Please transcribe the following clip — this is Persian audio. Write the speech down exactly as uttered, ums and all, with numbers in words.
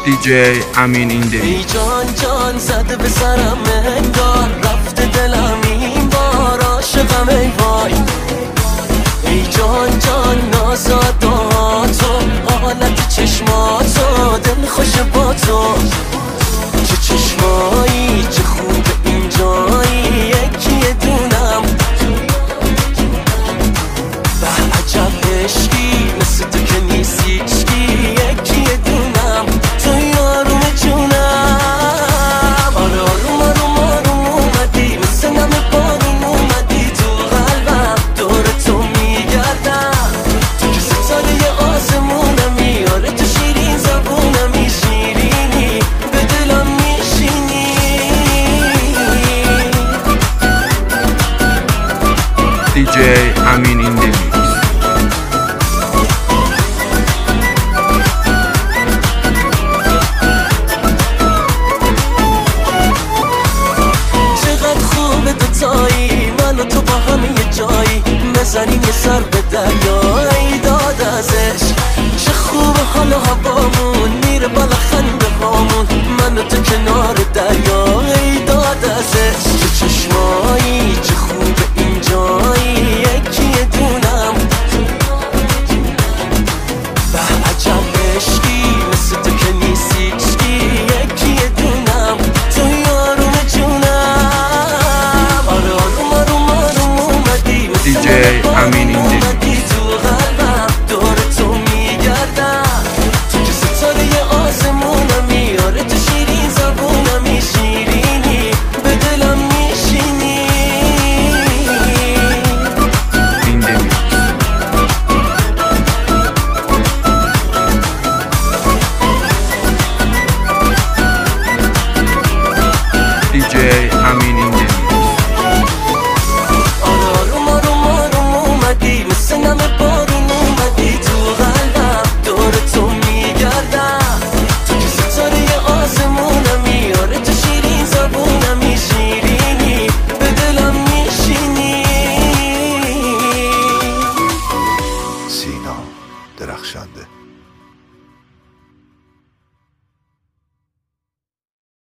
دی جی امین این دی ای جان جان زده به سرم انگار رفته دلم این بار عاشقم ای وای. ای جان جان نازاداتو حالت چشماتو دل خوش با تو، چه چشمایی چه خوب اینجایی یکی دونم به عجب عشقی مثل تو که نیست هیچکی یکی دونم تو یارم جونم. آره آروم آروم آروم اومدی مثل نم بارون اومدی تو قلبم دور تو میگردم تو که ستاره آسمونمی. آره تو شیرین زبونمی شیرینی به دلم میشینی. دی جی امین این دی من و تو با هم یه جایی بزنیم یه سر به دریایی داد ازش. چه خوب حال و هوامون میره بالا خنده هامون من و تو کنار دریایی داد ازش. چه چشمایی چه خوب اینجایی یکی دونم به عجب عشقی مثل تو که نیست هیچکی یکی دونم تو یارم جونم. آره آروم آروم آروم اومدی دی جی امین این دی تو قلبم دور تو میگردم تو که ستاره آسمونمی. آره تو شیرین زبونمی شیرینی به دلم میشینی. این دی دی جی